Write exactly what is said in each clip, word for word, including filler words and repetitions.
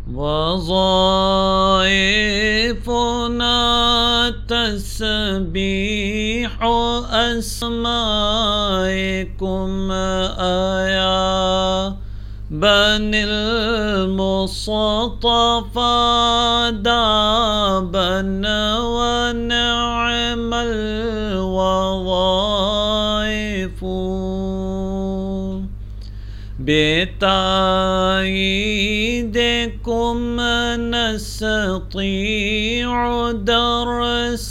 وظائفنا تسبيح أسمائكم آيا بني المصطفى دابا ونعم الوظائف بتأييدكم نستطيع درس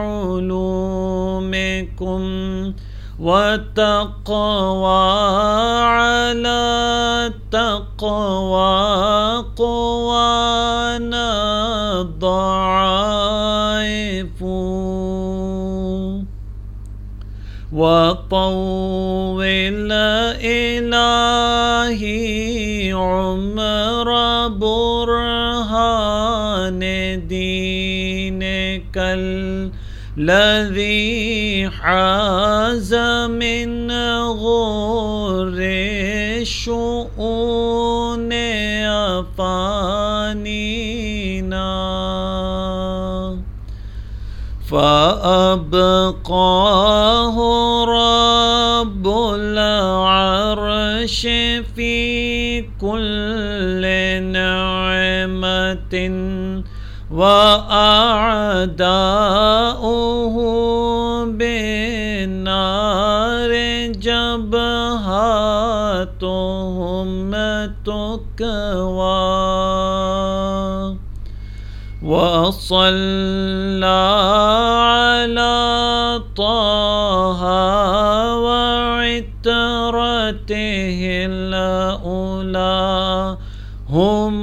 علومكم والتقوى على التقوى قوانا الضعائف وطول إلهي عمر برهان دينك الذي حاز من غر الشؤون أفانينا فأبقاه رب العرش في كل نعمة وأعداؤه بالنار جبهاتهم تكوى وصلى على طه وعترته الأولى هم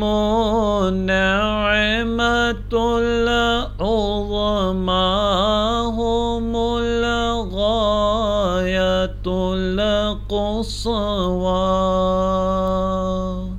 النعمة العظمى هم الغاية القصوى.